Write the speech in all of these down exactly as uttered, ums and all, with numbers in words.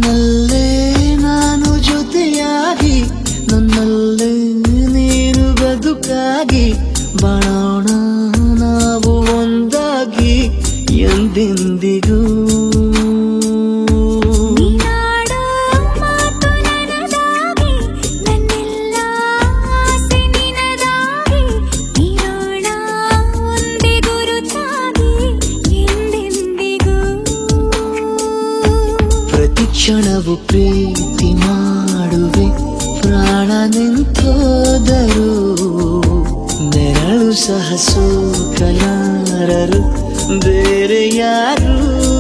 ನಿನ್ನಲ್ಲೇ ನಾನು ಜೊತೆಯಾಗಿ ನನ್ನಲ್ಲೇ ನೀನು ಬದುಕಾಗಿ ಬಾಳೋಣ ನಾವು ಒಂದಾಗಿ ಎಂದೆಂದಿಗೂ ಕ್ಷಣವು ಪ್ರೀತಿ ಮಾಡುವೆ ಪ್ರಾಣ ನಿಂತೋದರು ನೆರಳು ಸಹ ಸೋಕಲಾರರು ಬೇರೆ ಯಾರು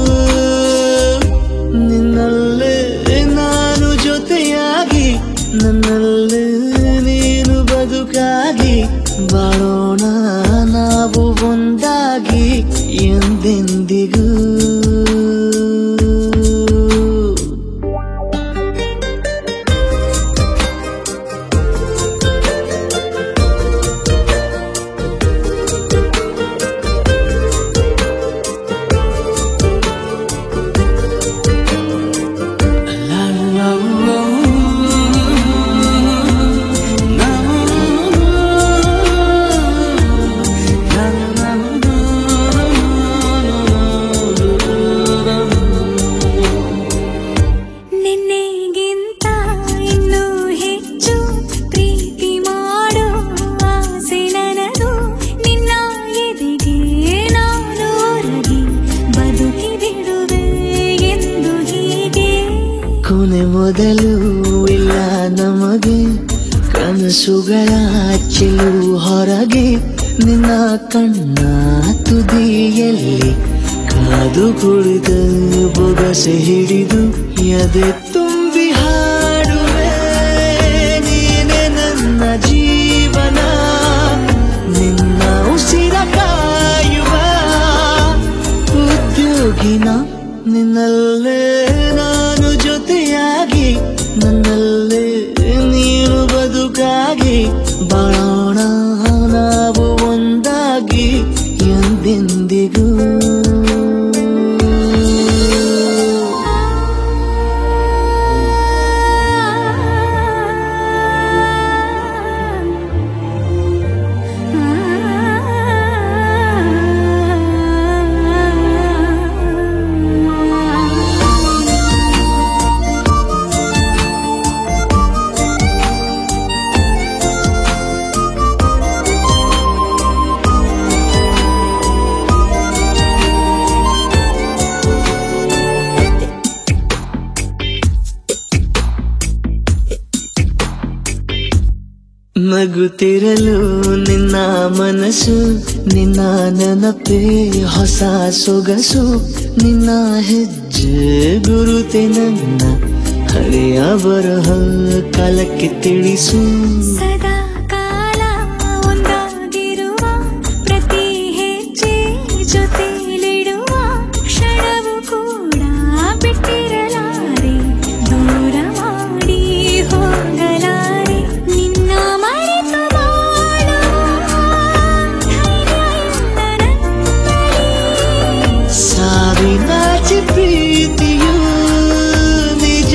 ನಿನ್ನಲ್ಲೇ ನಾನು ಜೊತೆಯಾಗಿ ನನ್ನಲ್ಲೇ ನೀನು ಬದುಕಾಗಿ ಬಾಳೋಣ ನಾವು ಒಂದಾಗಿ ಎಂದೆಂದಿಗೂ ಕೊನೆ ಮೊದಲು ಇಲ್ಲ ನಮಗೆ ಕನಸುಗಳ ಚೆಲು ಹೊರಗೆ ನಿನ್ನ ಕಣ್ಣ ತುದಿಯಲ್ಲಿ ಕಾದು ಕುಳಿತ ಬೊಗಸೆ ಹಿಡಿದು ಎದೆ ತುಂಬಿ ಹಾಡುವೆ ನೀನೆ ನನ್ನ ಜೀವನ ನಿನ್ನ ಉಸಿರ ಕಾಯುವ ಉದ್ಯೋಗಿನ ನಿನ್ನಲ್ಲೇ ನಾನು ಜೊತೆಯಾಗಿ ನನ್ನಲ್ಲೇ ನೀನು ಬದುಕಾಗಿ ಬಾಳೋಣ ನಾವು ಒಂದಾಗಿ ಎಂದೆಂದಿಗೂ ನಗುತ್ತಿರಲು ನಿನ್ನ ಮನಸ್ಸು ನಿನ್ನ ನೆನಪೇ ಹೊಸ ಸೊಗಸು ನಿನ್ನ ಹೆಜ್ಜೆ ಗುರುತೆ ನನ್ನ ಹಳೆಯ ಬರಹ ಕಾಲಕ್ಕೆ ತಿಳಿಸು ಸದಾ ಕಾಲ ಒಂದಾಗಿರುವ ಪ್ರತಿ ಹೆಜ್ಜೆ ಜೊತೆಲಿಡುವ ಕ್ಷಣವು ಕೂಡ ಬಿಟ್ಟಿರಲಾರೆ ದೂರ ಮಾಡಿ ಹೋಗಲಾರೆ ನಿನ್ನ ಮರೆತು ಸಾವಿನಾಚೆ ಪ್ರೀತಿಯು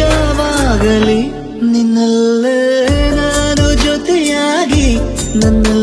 ನಿಜವಾಗಲಿ ನಿನ್ನಲ್ಲೇ ನಾನು ಜೊತೆಯಾಗಿ ನನ್ನ